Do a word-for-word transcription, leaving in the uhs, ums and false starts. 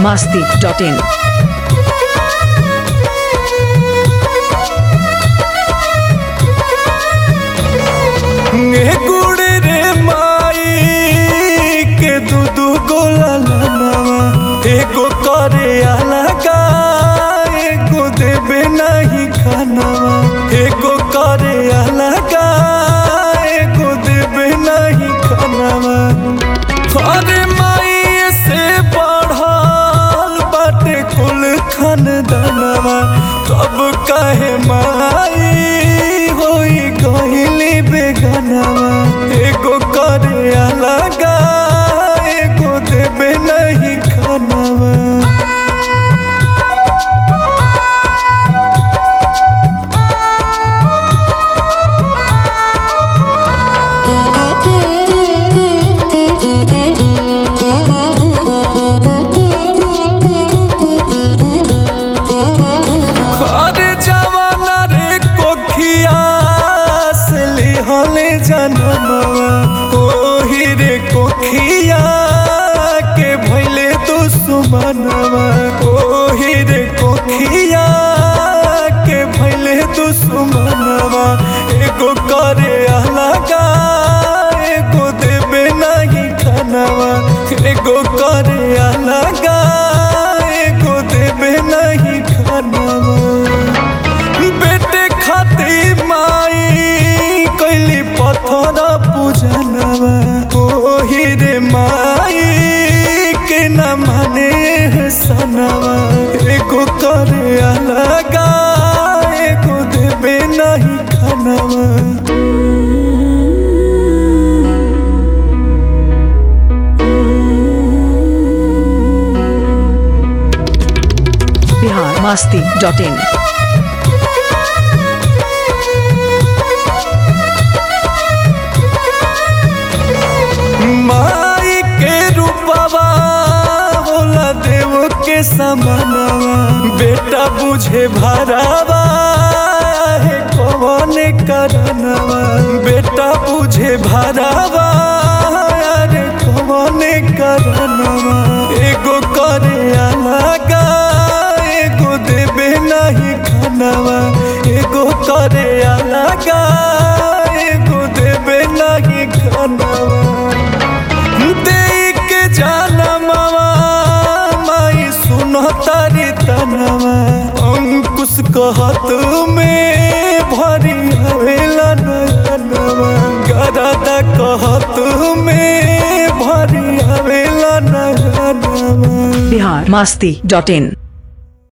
masti dot in. गुड़ रे माई के दूधू गोला लनवा एगो करे अलगा एगो देबे नहीं खानवा एगो करे अलगा एगो देबे नहीं खानवा अरे माई से बढ़ल बाटे कुल खानदानवा तब कहे माई होई गइली बेगानवा एगो करे अलगा एगो देबे नहीं खानवा। ओही रे कोखिया के भइले दुश्मनवा ओही रे कोखिया के भइले दुश्मनवा एगो करे अलगा एगो देबे नहीं खानवा एगो करे अलगा एगो देबे नहीं खानवा। बेटे खातिर माई कैली पत्थर पूजनवा ओही रे माई के न माने सनवा एगो करे अलगा एगो देबे नहीं खानवा। Bihar masti dot in. माई के रूपवा होला देव के समानवा बेटा बुझे भरावा है कौन करनवा बेटा बुझे भरावा अरे कौन करनवा एगो करे अलगा एगो देबे नहीं खानवा एगो करे अलगा एगो देबे नहीं खानवा। देख जानमवा माई सुनो तारी तनवा अंकुश कहत में भरी हवेला नयनवा गरादा कहत में भरी हवेला नयनवा। Bihar masti dot in.